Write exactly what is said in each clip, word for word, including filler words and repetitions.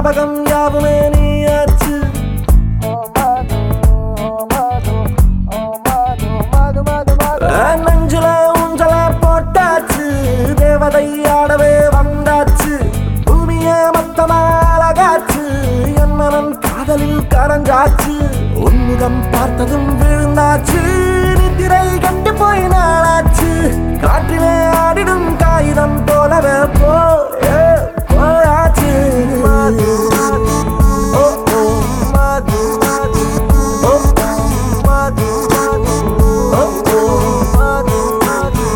ஞாபகம் யாவுமே நீயாச்சு. நெஞ்சுல ஊஞ்சல போட்டாச்சு, தேவதை ஆடவே வந்தாச்சு. பூமியே மொத்தமா அழகாச்சு, என் மனம் காதலில் கரஞ்சாச்சு. உன்முகம் பார்த்ததும் விழுந்தாச்சு, நித்திரை கண்டு போய் நாளாச்சு. காற்றிலே ஆடிடும் காகிதம் போலவே போயே போயாச்சு. மாது ஓ ஓ மாது மாது ஓ மாது மாது ஓ ஓ மாது மாது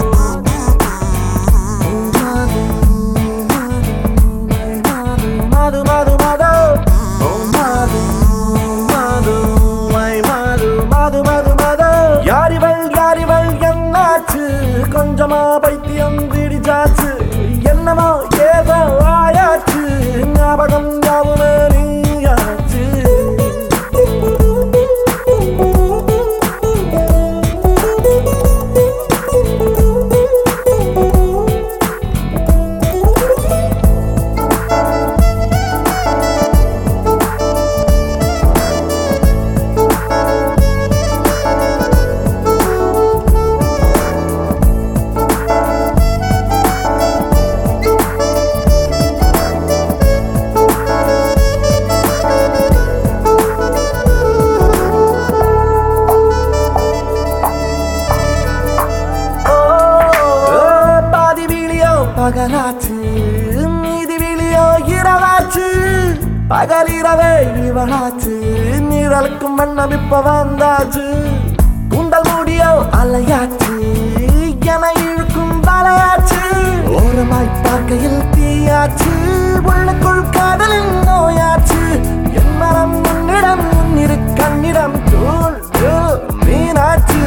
மாது மாது மாது ஓ மாது மாது மை மாது மாது மாது மாது. யாரிவள் யாரிவள் என்னாச்சு, கொஞ்சமா பைத்தியம் பிடிச்சாச்சு. என்னமோ ஏதோ ஆயாச்சு, ஞாபகம் யாவுமே நீயாச்சு. பகலாச்சு மீதி விழியோ இரவாச்சு, பகலிரவே இவளாச்சு. நிழலுக்கும் வண்ணம் இப்ப வந்தாச்சு, கூந்தல் மூடியோ அலையாச்சு, என இழுக்கும் வலையாச்சு. ஓரமாய் பார்க்கையில் தீயாச்சு, உள்ளுக்குள் காதலின் நோயாச்சு. என் மனம் உன்னிடம் உன்னிரு கண்ணிடம் தூள் மீனாச்சு.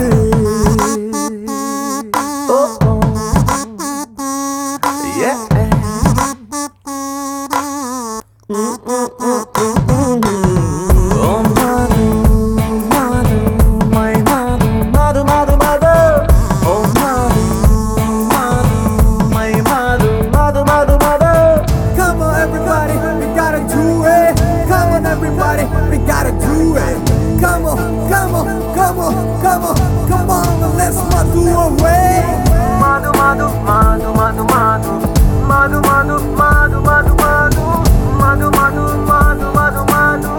We gotta do it. Come on, come on, come on, come on, come on, let's madu away. Madu, madu, madu, madu, madu, madu, madu, madu, madu, madu, madu, madu, madu, madu, madu.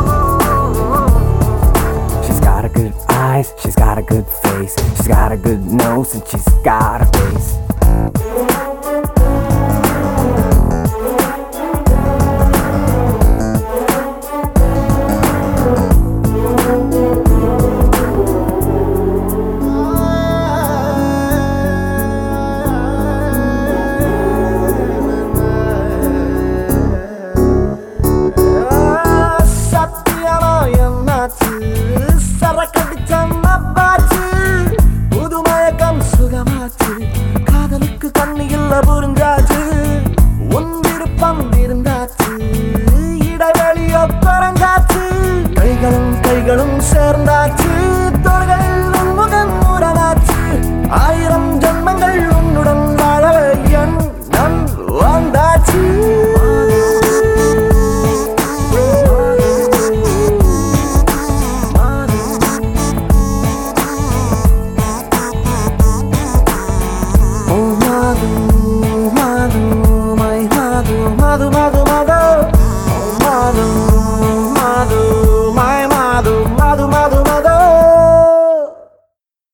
She's got a good eyes, she's got a good face, she's got a good nose, and she's got a face. காதலுக்கு கண்ணியில் புரிஞ்சாச்சு, உன் விருப்பம் இருந்தாச்சு, இடைவெளியோ குறைஞ்சாச்சு. கைகளும் கைகளும் சேர்ந்தாச்சு,